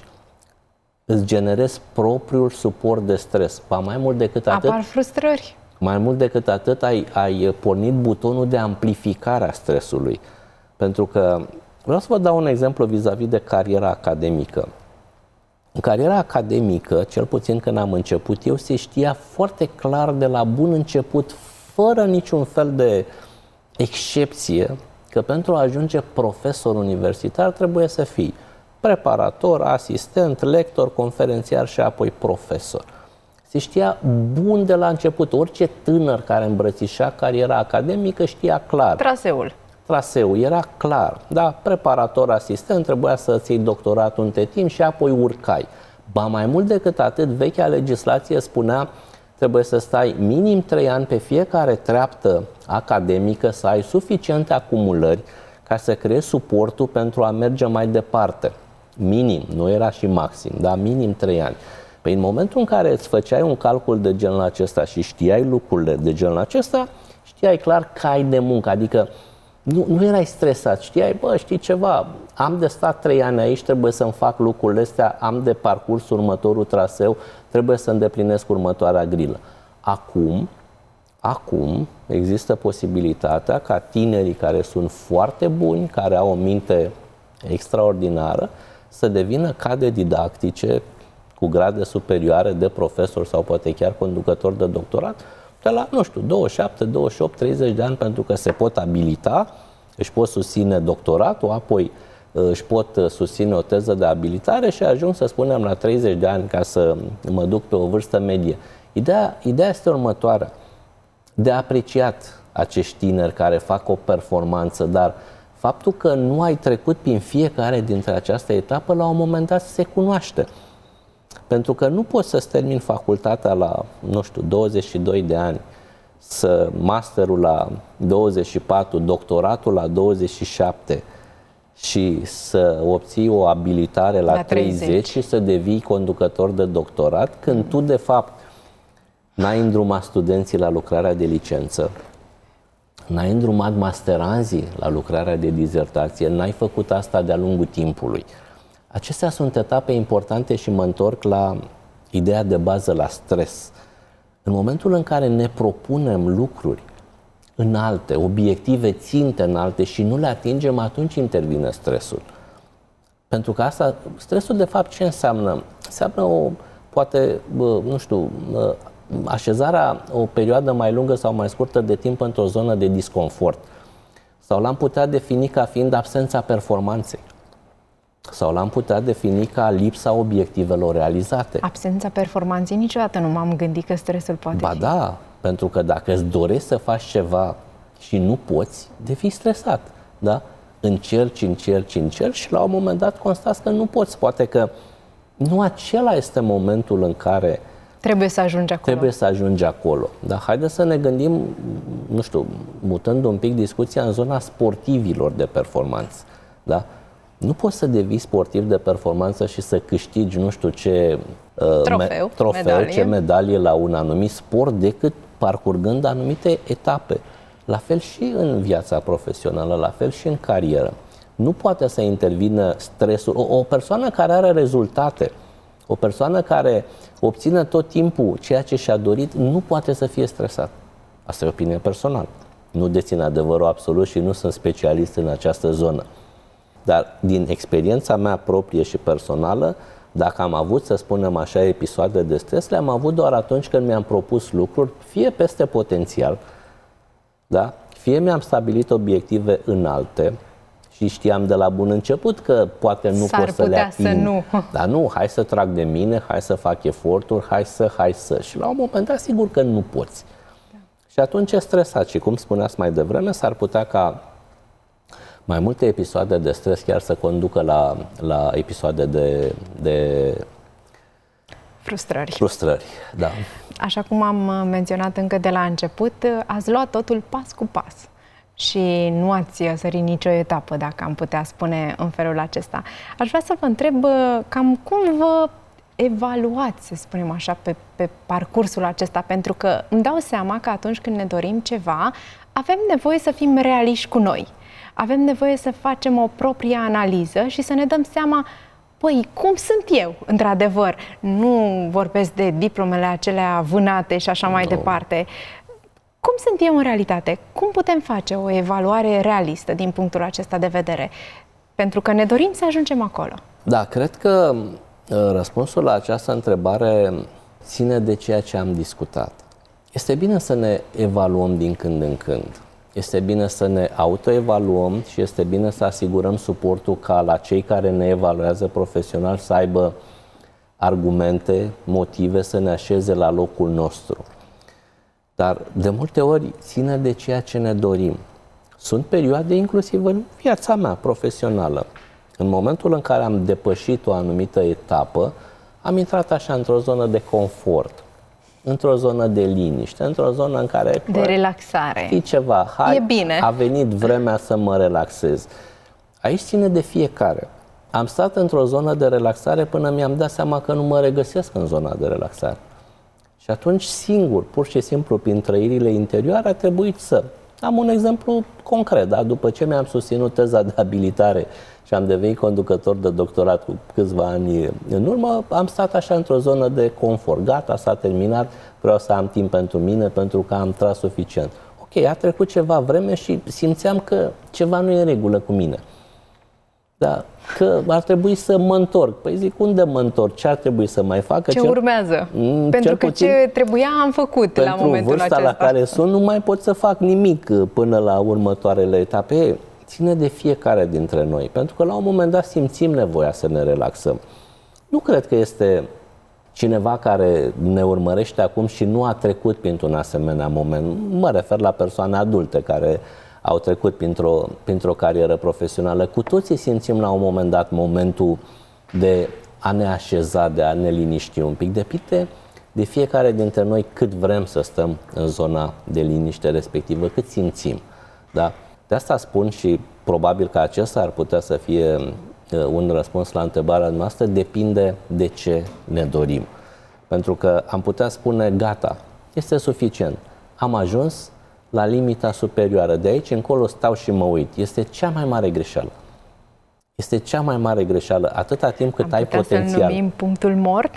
îți generezi propriul suport de stres. Ba mai mult decât atât, apar frustrări. Mai mult decât atât, ai, ai pornit butonul de amplificare a stresului. Pentru că vreau să vă dau un exemplu vis-a-vis de cariera academică. În cariera academică, cel puțin când am început eu, se știa foarte clar de la bun început, fără niciun fel de excepție, că pentru a ajunge profesor universitar trebuie să fii preparator, asistent, lector, conferențiar și apoi profesor. Se știa bun de la început. Orice tânăr care îmbrățișa cariera academică știa clar. Traseul. Traseul era clar. Da, preparator, asistent, trebuia să-ți iei doctoratul între timp și apoi urcai. Ba mai mult decât atât, vechea legislație spunea trebuie să stai minim trei ani pe fiecare treaptă academică, să ai suficiente acumulări ca să creezi suportul pentru a merge mai departe. Minim, nu era și maxim, dar minim trei ani. Păi în momentul în care îți făceai un calcul de genul acesta și știai lucrurile de genul acesta, știai clar că ai de muncă, adică nu, nu erai stresat, știai, bă, știi ceva, am de stat trei ani aici, trebuie să-mi fac lucrurile astea, am de parcurs următorul traseu, trebuie să îndeplinesc următoarea grilă. Acum, acum există posibilitatea ca tinerii care sunt foarte buni, care au o minte extraordinară, să devină cadre didactice cu grade superioare de profesor sau poate chiar conducător de doctorat, de la, nu știu, douăzeci și șapte, douăzeci și opt, treizeci de ani, pentru că se pot abilita, își pot susține doctoratul, apoi își pot susține o teză de abilitare și ajung, să spunem, la treizeci de ani ca să mă duc pe o vârstă medie. Ideea, ideea este următoarea. De apreciat acești tineri care fac o performanță, dar faptul că nu ai trecut prin fiecare dintre această etapă, la un moment dat se cunoaște. Pentru că nu poți să-ți termini facultatea la, nu știu, douăzeci și doi de ani, să masterul la douăzeci și patru, doctoratul la douăzeci și șapte și să obții o abilitare la, la treizeci. treizeci și să devii conducător de doctorat, când tu, de fapt, n-ai îndrumat studenții la lucrarea de licență, n-ai îndrumat masteranzii la lucrarea de dizertație, n-ai făcut asta de-a lungul timpului. Acestea sunt etape importante și mă întorc la ideea de bază, la stres. În momentul în care ne propunem lucruri înalte, obiective, ținte înalte și nu le atingem, atunci intervine stresul. Pentru că asta, stresul de fapt ce înseamnă? Înseamnă o, poate, nu știu, așezarea o perioadă mai lungă sau mai scurtă de timp într-o zonă de disconfort. Sau l-am putea defini ca fiind absența performanței. Sau l-am putea defini ca lipsa obiectivelor realizate. Absența performanței, niciodată nu m-am gândit că stresul poate ba fi. Ba da, pentru că dacă îți dorești să faci ceva și nu poți, devii stresat, da? Încerci, încerci, încerci și la un moment dat constați că nu poți. Poate că nu acela este momentul în care trebuie să ajungi acolo. Trebuie să ajungi acolo. Dar haideți să ne gândim, nu știu, mutând un pic discuția în zona sportivilor de performanță, da? Nu poți să devii sportiv de performanță și să câștigi nu știu ce uh, trofeu, me- trofeu medalie. ce medalie la un anumit sport, decât parcurgând anumite etape. La fel și în viața profesională, la fel și în carieră. Nu poate să intervină stresul. O, o persoană care are rezultate, o persoană care obține tot timpul ceea ce și-a dorit, nu poate să fie stresat. Asta e opinie personală. Nu dețin adevărul absolut și nu sunt specialist în această zonă. Dar din experiența mea proprie și personală, dacă am avut, să spunem așa, episoade de stres, le-am avut doar atunci când mi-am propus lucruri, fie peste potențial, da? Fie mi-am stabilit obiective înalte și știam de la bun început că poate nu S-ar pot să le ating. să nu. Dar nu, hai să trag de mine, hai să fac eforturi, hai să, hai să. Și la un moment dat, sigur că nu poți. Da. Și atunci e stresat. Și cum spuneați mai devreme, s-ar putea ca mai multe episoade de stres chiar să conducă la, la episoade de, de frustrări. frustrări. Da. Așa cum am menționat încă de la început, ați luat totul pas cu pas și nu ați sărit nicio etapă, dacă am putea spune în felul acesta. Aș vrea să vă întreb cam cum vă evaluați, să spunem așa, pe, pe parcursul acesta, pentru că îmi dau seama că atunci când ne dorim ceva, avem nevoie să fim realiști cu noi. Avem nevoie să facem o proprie analiză și să ne dăm seama, păi, cum sunt eu, într-adevăr? Nu vorbesc de diplomele acelea vânate și așa mai no. departe. Cum sunt eu în realitate? Cum putem face o evaluare realistă din punctul acesta de vedere? Pentru că ne dorim să ajungem acolo. Da, cred că răspunsul la această întrebare ține de ceea ce am discutat. Este bine să ne evaluăm din când în când. Este bine să ne autoevaluăm și este bine să asigurăm suportul ca la cei care ne evaluează profesional să aibă argumente, motive să ne așeze la locul nostru. Dar de multe ori ține de ceea ce ne dorim. Sunt perioade, inclusiv în viața mea profesională, în momentul în care am depășit o anumită etapă, am intrat așa într-o zonă de confort, într-o zonă de liniște, într-o zonă în care... De relaxare. Știi ceva, hai, e bine. A venit vremea să mă relaxez. Aici ține de fiecare. Am stat într-o zonă de relaxare până mi-am dat seama că nu mă regăsesc în zona de relaxare. Și atunci, singur, pur și simplu, prin trăirile interioare, a trebuit să... Am un exemplu concret, da? După ce mi-am susținut teza de abilitare și am devenit conducător de doctorat cu câțiva ani în urmă, am stat așa într-o zonă de confort. Gata, s-a terminat, vreau să am timp pentru mine, pentru că am tras suficient. Ok, a trecut ceva vreme și simțeam că ceva nu e în regulă cu mine. Da, că ar trebui să mă întorc. Păi zic, unde mă întorc? Ce ar trebui să mai fac? Ce cel... urmează? Mm, pentru că ce trebuia am făcut la momentul acesta. Pentru vârsta la care sunt, nu mai pot să fac nimic până la următoarele etape. Ține de fiecare dintre noi. Pentru că la un moment dat simțim nevoia să ne relaxăm. Nu cred că este cineva care ne urmărește acum și nu a trecut printr-un asemenea moment. Mă refer la persoane adulte care au trecut printr-o, printr-o carieră profesională. Cu toții simțim la un moment dat momentul de a ne așeza, de a ne liniști un pic. Depinde de fiecare dintre noi cât vrem să stăm în zona de liniște respectivă, cât simțim. Da? De asta spun și probabil că acesta ar putea să fie un răspuns la întrebarea noastră, depinde de ce ne dorim. Pentru că am putea spune, gata, este suficient, am ajuns la limita superioară, de aici încolo stau și mă uit. Este cea mai mare greșeală. Este cea mai mare greșeală, atâta timp cât am ai potențial. Am putea să-l numim punctul mort?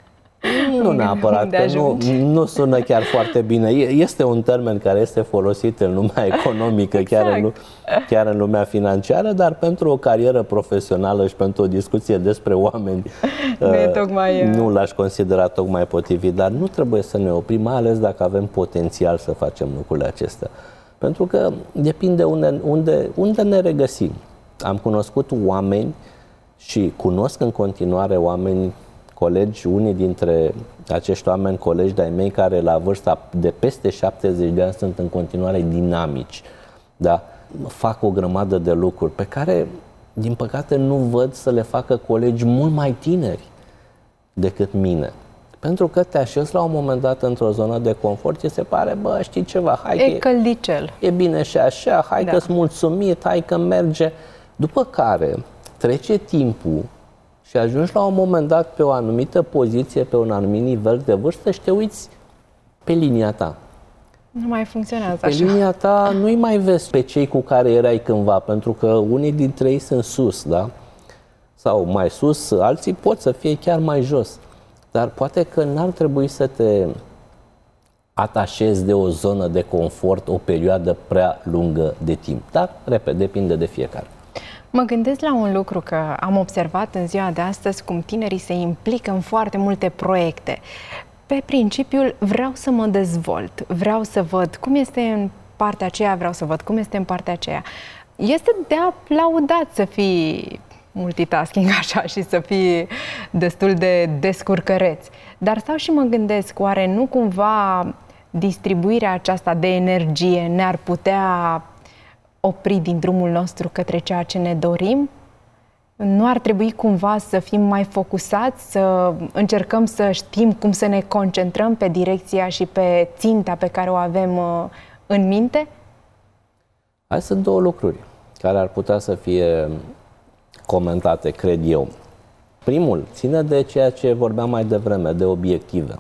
Nu neapărat, că nu, nu sună chiar foarte bine. Este un termen care este folosit în lumea economică, exact. chiar, în, chiar în lumea financiară, dar pentru o carieră profesională și pentru o discuție despre oameni nu, uh, tocmai, nu l-aș considera tocmai potrivit, dar nu trebuie să ne oprim, mai ales dacă avem potențial să facem lucrurile acestea. Pentru că depinde unde, unde, unde ne regăsim. Am cunoscut oameni și cunosc în continuare oameni, colegi, unii dintre acești oameni, colegi de-ai mei, care la vârsta de peste șaptezeci de ani sunt în continuare dinamici, da? Fac o grămadă de lucruri pe care, din păcate, nu văd să le facă colegi mult mai tineri decât mine. Pentru că te așezi la un moment dat într-o zonă de confort și se pare, bă, știi ceva, hai e că căldicel. E bine și așa, hai da. că-s mulțumit, hai că merge. După care trece timpul și ajungi la un moment dat pe o anumită poziție, pe un anumit nivel de vârstă și te uiți pe linia ta. Nu mai funcționează pe așa. Pe linia ta nu-i mai vezi pe cei cu care erai cândva, pentru că unii dintre ei sunt sus, da? Sau mai sus, alții pot să fie chiar mai jos. Dar poate că n-ar trebui să te atașezi de o zonă de confort o perioadă prea lungă de timp. Dar, repet, depinde de fiecare. Mă gândesc la un lucru, că am observat în ziua de astăzi cum tinerii se implică în foarte multe proiecte. Pe principiul, vreau să mă dezvolt, vreau să văd cum este în partea aceea, vreau să văd cum este în partea aceea. Este de aplaudat să fii multitasking așa și să fii destul de descurcăreț. Dar stau și mă gândesc, oare nu cumva distribuirea aceasta de energie ne-ar putea opri din drumul nostru către ceea ce ne dorim? Nu ar trebui cumva să fim mai focusați, să încercăm să știm cum să ne concentrăm pe direcția și pe ținta pe care o avem în minte? Hai, sunt două lucruri care ar putea să fie comentate, cred eu. Primul ține de ceea ce vorbeam mai devreme, de obiective.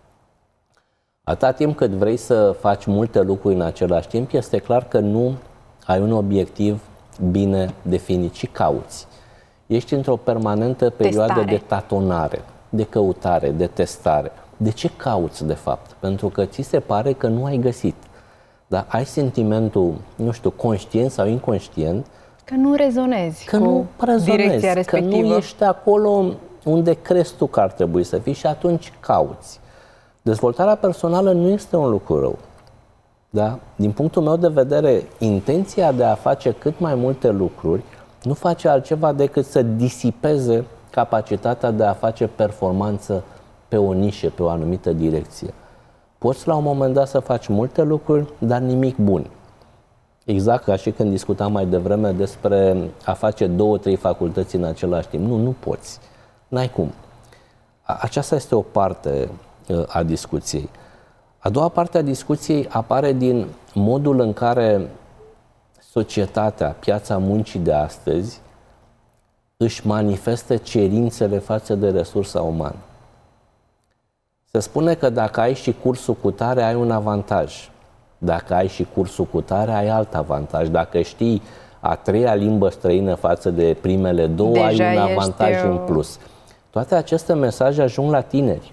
Atâta timp cât vrei să faci multe lucruri în același timp, este clar că nu ai un obiectiv bine definit și cauți. Ești într-o permanentă perioadă testare. de tatonare, de căutare, de testare. De ce cauți, de fapt? Pentru că ți se pare că nu ai găsit. Dar ai sentimentul, nu știu, conștient sau inconștient, că nu rezonezi că cu nu rezonezi, direcția respectivă. Că nu ești acolo unde crezi tu că ar trebui să fii și atunci cauți. Dezvoltarea personală nu este un lucru rău. Da? Din punctul meu de vedere, intenția de a face cât mai multe lucruri nu face altceva decât să disipeze capacitatea de a face performanță pe o nișă, pe o anumită direcție. Poți la un moment dat să faci multe lucruri, dar nimic bun. Exact ca și când discutam mai devreme despre a face două, trei facultăți în același timp. Nu, nu poți. N-ai cum. Aceasta este o parte a discuției. A doua parte a discuției apare din modul în care societatea, piața muncii de astăzi își manifestă cerințele față de resursa umană. Se spune că dacă ai și cursul cu tare, ai un avantaj. Dacă ai și cursul cu tare, ai alt avantaj. Dacă știi a treia limbă străină față de primele două, deja ai un avantaj ești în plus. Toate aceste mesaje ajung la tineri.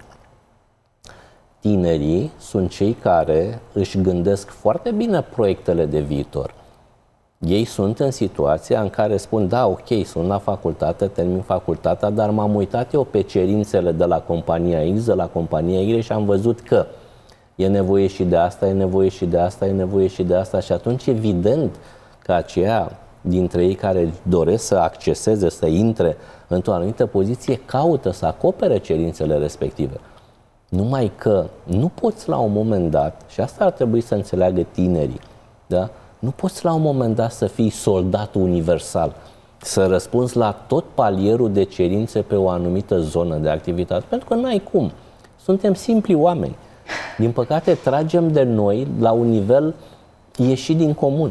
Tinerii sunt cei care își gândesc foarte bine proiectele de viitor. Ei sunt în situația în care spun, da, ok, sunt la facultate, termin facultatea, dar m-am uitat eu pe cerințele de la compania X, de la compania Y și am văzut că e nevoie și de asta, e nevoie și de asta, e nevoie și de asta și atunci evident că aceia dintre ei care doresc să acceseze, să intre într-o anumită poziție, caută să acopere cerințele respective. Numai că nu poți la un moment dat, și asta ar trebui să înțeleagă tinerii, da? Nu poți la un moment dat să fii soldat universal, să răspunzi la tot palierul de cerințe pe o anumită zonă de activitate, pentru că n-ai cum. Suntem simpli oameni. Din păcate, tragem de noi la un nivel ieșit din comun.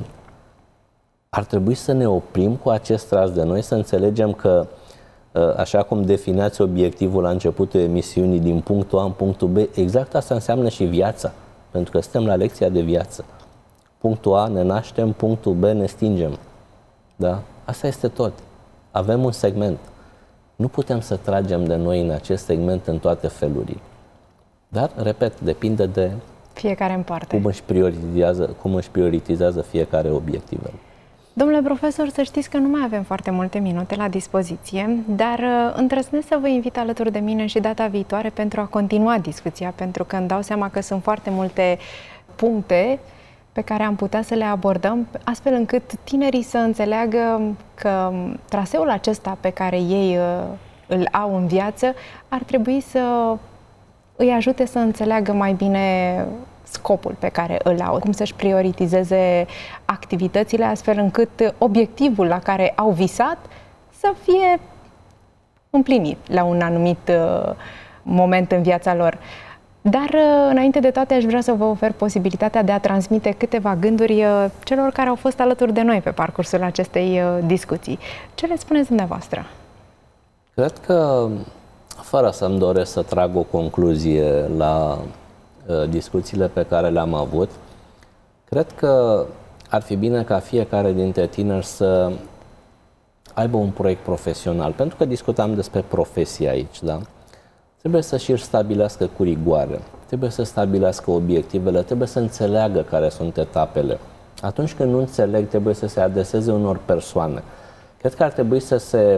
Ar trebui să ne oprim cu acest tras de noi, să înțelegem că, așa cum defineați obiectivul la începutul emisiunii, din punctul A în punctul B, exact asta înseamnă și viața, pentru că suntem la lecția de viață. Punctul A ne naștem, punctul B ne stingem. Da? Asta este tot. Avem un segment. Nu putem să tragem de noi în acest segment în toate felurile. Dar, repet, depinde de fiecare în parte. Cum își prioritizează, cum își prioritizează fiecare obiectivele. Domnule profesor, să știți că nu mai avem foarte multe minute la dispoziție, dar îndrăznesc să vă invit alături de mine și data viitoare pentru a continua discuția, pentru că îmi dau seama că sunt foarte multe puncte pe care am putea să le abordăm, astfel încât tinerii să înțeleagă că traseul acesta pe care ei îl au în viață ar trebui să îi ajute să înțeleagă mai bine scopul pe care îl au, cum să-și prioritizeze activitățile, astfel încât obiectivul la care au visat să fie împlinit la un anumit moment în viața lor. Dar, înainte de toate, aș vrea să vă ofer posibilitatea de a transmite câteva gânduri celor care au fost alături de noi pe parcursul acestei discuții. Ce le spuneți dumneavoastră? Cred că, fără să-mi doresc să trag o concluzie la uh, discuțiile pe care le-am avut, cred că ar fi bine ca fiecare dintre tineri să aibă un proiect profesional, pentru că discutam despre profesie aici, da? Trebuie să și-și stabilească cu rigoare, trebuie să stabilească obiectivele, trebuie să înțeleagă care sunt etapele. Atunci când nu înțeleg, trebuie să se adreseze unor persoane. Cred că ar trebui să se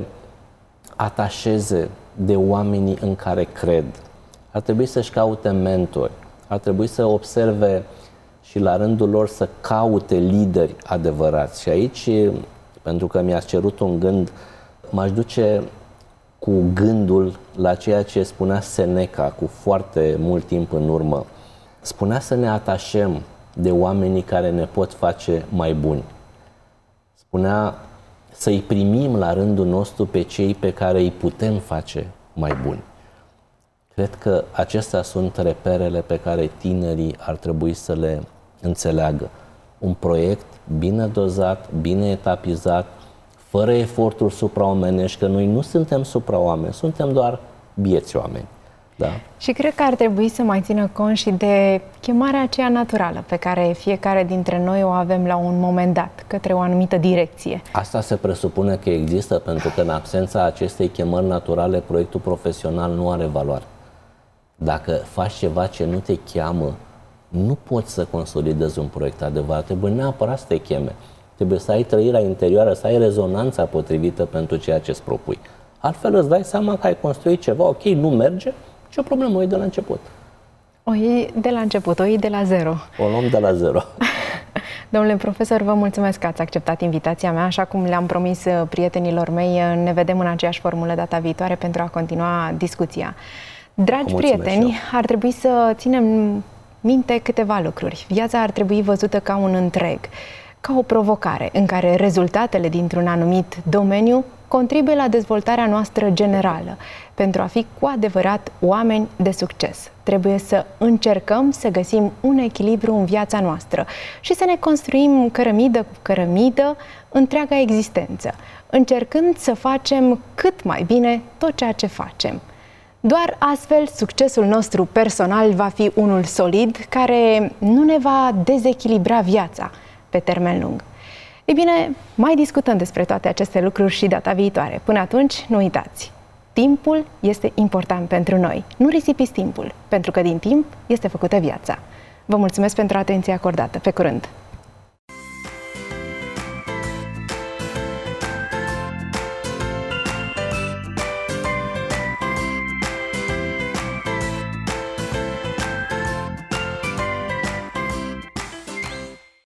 atașeze de oamenii în care cred. Ar trebui să-și caute mentori, ar trebui să observe și la rândul lor să caute lideri adevărați. Și aici, pentru că mi-ați cerut un gând, m-aș duce cu gândul la ceea ce spunea Seneca cu foarte mult timp în urmă. Spunea să ne atașăm de oamenii care ne pot face mai buni. spunea să-i primim la rândul nostru pe cei pe care îi putem face mai buni. Cred că acestea sunt reperele pe care tinerii ar trebui să le înțeleagă. Un proiect bine dozat, bine etapizat, fără eforturi supraomenești, că noi nu suntem supraoameni, suntem doar bieți oameni. Da? Și cred că ar trebui să mai țină cont și de chemarea aceea naturală pe care fiecare dintre noi o avem la un moment dat, către o anumită direcție. Asta se presupune că există, pentru că în absența acestei chemări naturale, proiectul profesional nu are valoare. Dacă faci ceva ce nu te cheamă, nu poți să consolidezi un proiect adevărat, trebuie neapărat să te cheme. Trebuie să ai trăirea interioară, să ai rezonanța potrivită pentru ceea ce îți propui. Altfel îți dai seama că ai construit ceva, ok, nu merge, ce o problemă, o iei de la început. O iei de la început, o iei de la zero. O luăm de la zero. Domnule profesor, vă mulțumesc că ați acceptat invitația mea. Așa cum le-am promis prietenilor mei, ne vedem în aceeași formulă data viitoare pentru a continua discuția. Dragi prieteni, ar trebui să ținem minte câteva lucruri. Viața ar trebui văzută ca un întreg, ca o provocare în care rezultatele dintr-un anumit domeniu contribuie la dezvoltarea noastră generală. Pentru a fi cu adevărat oameni de succes, trebuie să încercăm să găsim un echilibru în viața noastră și să ne construim cărămidă cu cărămidă întreaga existență, încercând să facem cât mai bine tot ceea ce facem. Doar astfel, succesul nostru personal va fi unul solid, care nu ne va dezechilibra viața pe termen lung. Ei bine, mai discutăm despre toate aceste lucruri și data viitoare. Până atunci, nu uitați, timpul este important pentru noi. Nu risipiți timpul, pentru că din timp este făcută viața. Vă mulțumesc pentru atenția acordată. Pe curând!